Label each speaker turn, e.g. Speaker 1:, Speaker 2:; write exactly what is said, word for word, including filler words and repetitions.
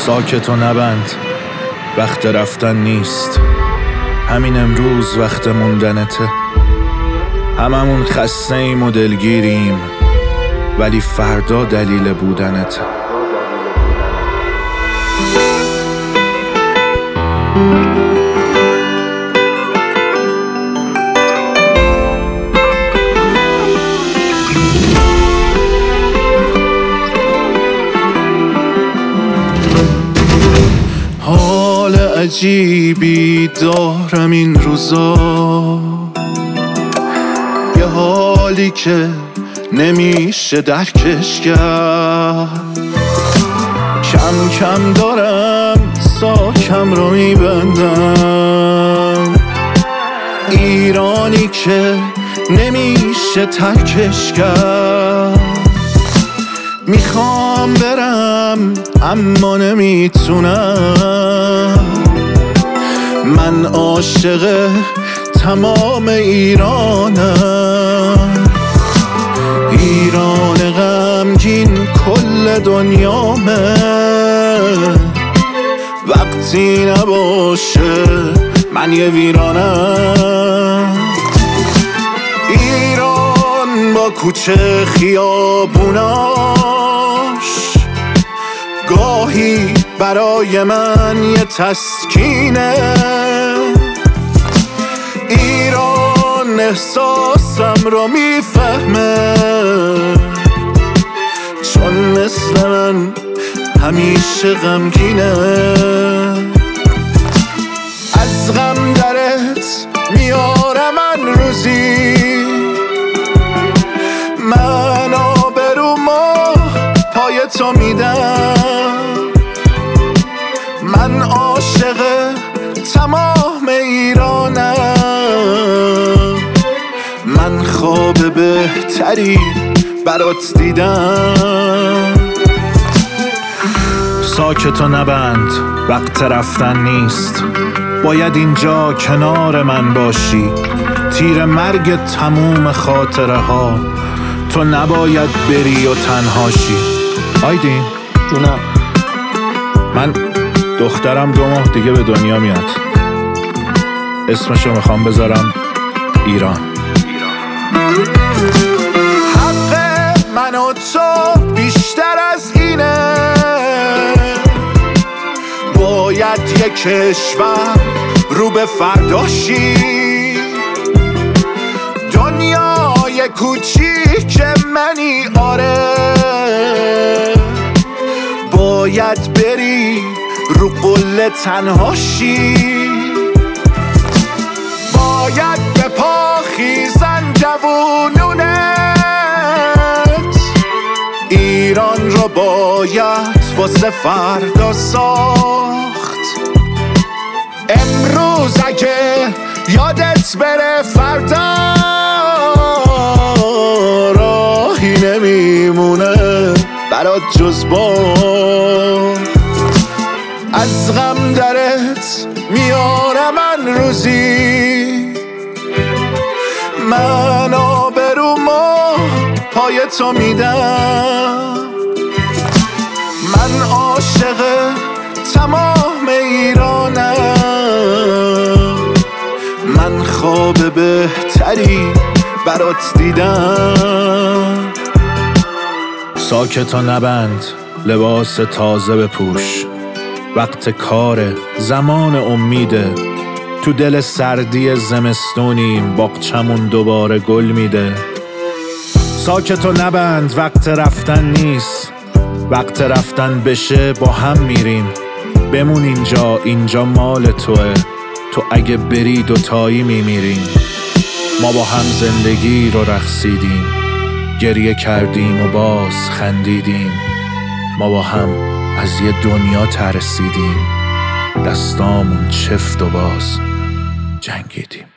Speaker 1: ساکت و نبند، وقت رفتن نیست. همین امروز وقت موندنته. هممون خسته ایم و دلگیریم، ولی فردا دلیل بودنته. حال عجیبی دارم این روزا، یه حالی که نمیشه درکش کرد. کم کم دارم ساکم رو میبندم، ایرانی که نمیشه ترکش کرد. میخوام برم اما نمیتونم، من عاشق تمام ایرانم. ایران غمگین کل دنیامه، وقتی نباشه من یه ویرانم. ایران با کوچه خیابوناش گاهی برای من یه تسکینه. ایران احساسم رو میفهمه، چون مثل من همیشه غمگینه. از غم درت میارم من روزی، من آبرومو پای تو میدم. من عاشق تمام ایرانم، من خواب بهتری برات دیدم. ساکت و نبند، وقت رفتن نیست. باید اینجا کنار من باشی، تیر مرگ تموم خاطره ها. تو نباید بری و تنهاشی. آیدین
Speaker 2: جونم،
Speaker 1: من دخترم دو ماه دیگه به دنیا میاد. اسمشو میخوام بذارم ایران. حق من و تو بیشتر از اینه، باید یک کشور رو به فرداشی. دنیای کوچیک منی آره، باید بری رو قله تنهاشی. باید به پا خیزن جوونونت، ایران رو باید واسه فردا ساخت. امروز اگه یادت بره فردا راهی نمیمونه برات جز باخت. از غم درت میارم من روزی، من آبرومو پای تو میدم. من عاشق تمام ایرانم، من خواب بهتری برات دیدم. ساکت و نبند، لباس تازه بپوش. وقت کاره، زمان امیده. تو دل سردی زمستونیم، باغچمون دوباره گل میده. ساکت و نبند، وقت رفتن نیست. وقت رفتن بشه با هم میریم. بمون اینجا، اینجا مال توه. تو اگه بری دوتایی میمیریم. ما با هم زندگی رو رقصیدیم، گریه کردیم و باز خندیدیم. ما با هم از یه دنیا ترسیدیم، دستامون چفت و باز جنگیدیم.